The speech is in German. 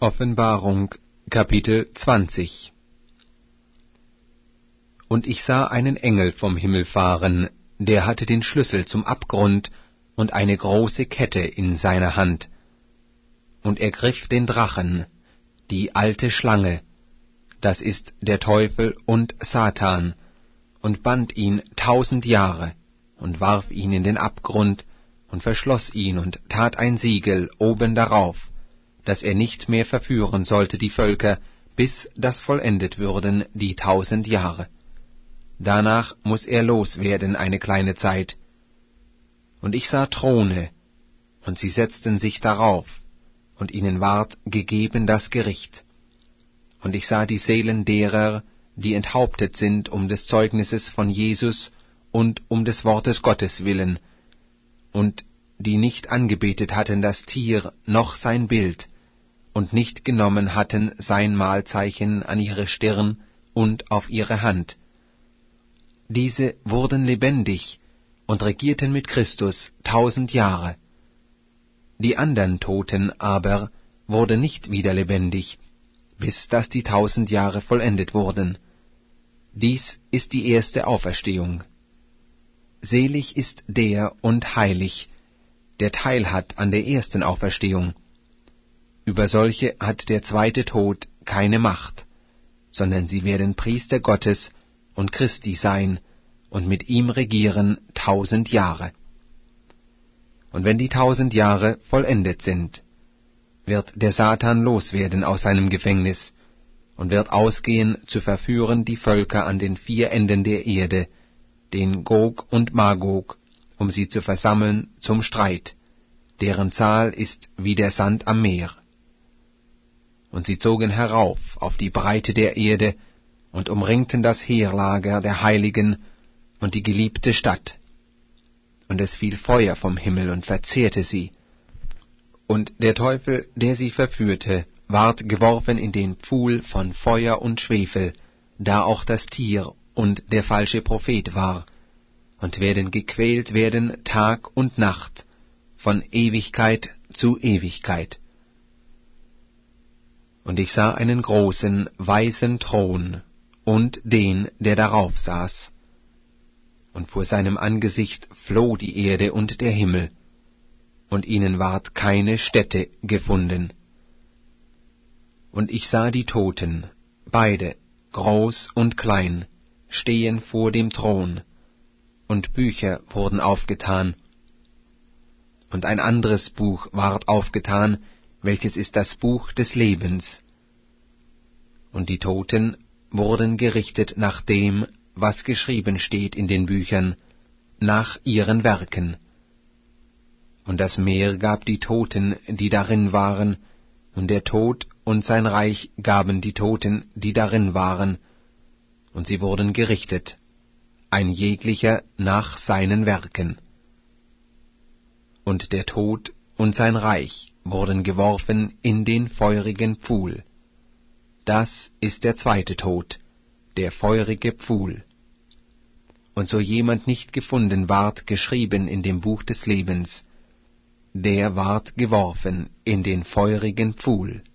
Offenbarung, Kapitel 20. Und ich sah einen Engel vom Himmel fahren, der hatte den Schlüssel zum Abgrund und eine große Kette in seiner Hand. Und er griff den Drachen, die alte Schlange, das ist der Teufel und Satan, und band ihn 1000 Jahre, und warf ihn in den Abgrund, und verschloss ihn, und tat ein Siegel oben darauf, dass er nicht mehr verführen sollte die Völker, bis das vollendet würden die 1000 Jahre. Danach muß er loswerden eine kleine Zeit. Und ich sah Throne, und sie setzten sich darauf, und ihnen ward gegeben das Gericht. Und ich sah die Seelen derer, die enthauptet sind um des Zeugnisses von Jesus und um des Wortes Gottes willen, und die nicht angebetet hatten das Tier noch sein Bild, und nicht genommen hatten sein Mahlzeichen an ihre Stirn und auf ihre Hand. Diese wurden lebendig und regierten mit Christus 1000 Jahre. Die andern Toten aber wurden nicht wieder lebendig, bis dass die 1000 Jahre vollendet wurden. Dies ist die erste Auferstehung. Selig ist der und heilig, der Teil hat an der ersten Auferstehung. Über solche hat der zweite Tod keine Macht, sondern sie werden Priester Gottes und Christi sein und mit ihm regieren 1000 Jahre. Und wenn die 1000 Jahre vollendet sind, wird der Satan loswerden aus seinem Gefängnis und wird ausgehen, zu verführen die Völker an den 4 Enden der Erde, den Gog und Magog, um sie zu versammeln zum Streit, deren Zahl ist wie der Sand am Meer. Und sie zogen herauf auf die Breite der Erde und umringten das Heerlager der Heiligen und die geliebte Stadt. Und es fiel Feuer vom Himmel und verzehrte sie. Und der Teufel, der sie verführte, ward geworfen in den Pfuhl von Feuer und Schwefel, da auch das Tier und der falsche Prophet war, und werden gequält werden Tag und Nacht, von Ewigkeit zu Ewigkeit. Und ich sah einen großen, weißen Thron und den, der darauf saß. Und vor seinem Angesicht floh die Erde und der Himmel, und ihnen ward keine Stätte gefunden. Und ich sah die Toten, beide, groß und klein, stehen vor dem Thron, und Bücher wurden aufgetan. Und ein anderes Buch ward aufgetan, welches ist das Buch des Lebens. Und die Toten wurden gerichtet nach dem, was geschrieben steht in den Büchern, nach ihren Werken. Und das Meer gab die Toten, die darin waren, und der Tod und sein Reich gaben die Toten, die darin waren, und sie wurden gerichtet, ein jeglicher nach seinen Werken. Und der Tod und sein Reich wurden geworfen in den feurigen Pfuhl. Das ist der zweite Tod, der feurige Pfuhl. Und so jemand nicht gefunden ward geschrieben in dem Buch des Lebens, der ward geworfen in den feurigen Pfuhl.